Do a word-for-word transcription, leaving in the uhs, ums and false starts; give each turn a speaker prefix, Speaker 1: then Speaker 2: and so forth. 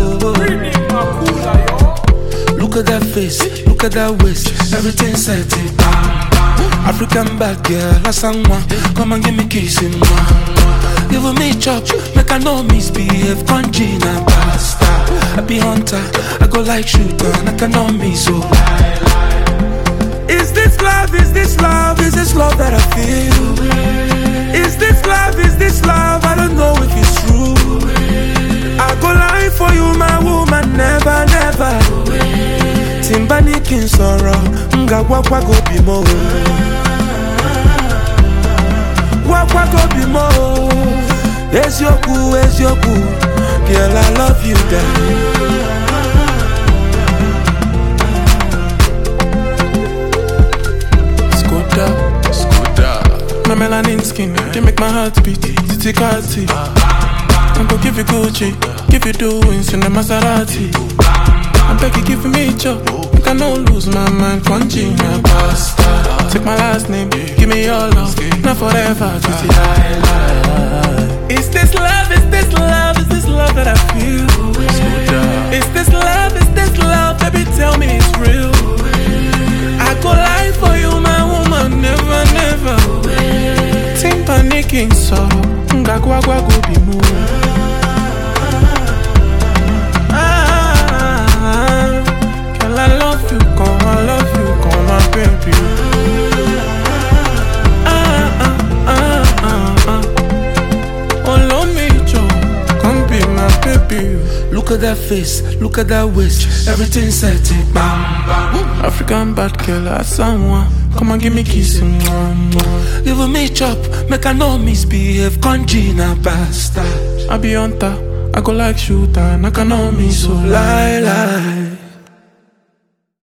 Speaker 1: Look at that face, look at that waist, everything set it down. African bad girl, that's someone. Come and give me kissing one. Give me chop, make I no misbehave. Country na pasta. I be hunter, I go like shooter, I can know me so. Is this love? Is this love? Is this love that I feel? Is this love? Is this love? I don't know if it's true. I go lie for you, my woman, never, never. Timbani kin sorrow, nga wakwa go be mo. Wakwa go be mo. It's your cool, it's your cool. Girl, I love you, darling. My melanin skin, they make my heart beat. Titi Kati, I'm gonna give you Gucci, give you doings in the Maserati. I beg you give me chop, I can no lose my mind. Punching my pasta. Take my last name, give me your love, not forever. Titi I. Is this love? Is this love? Is this love that I feel? Is this love? Is this love? Baby, tell me it's real. I go lie for you, my woman, never, never. Team panicking, so ngagwa gwa go be mo. Ah, girl, I love you, come, I love you, come, my baby. Ah, ah, ah, ah, ah. Oh, love me, Joe, come be my baby. Look at that face, look at that waist, everything set it, bam, bam. African bad girl, that's someone. Come and give me kissing one more. Give me chop, make I no misbehave. Country na bastard. I be hunter, I go like shooter, and I can know me so lie lie.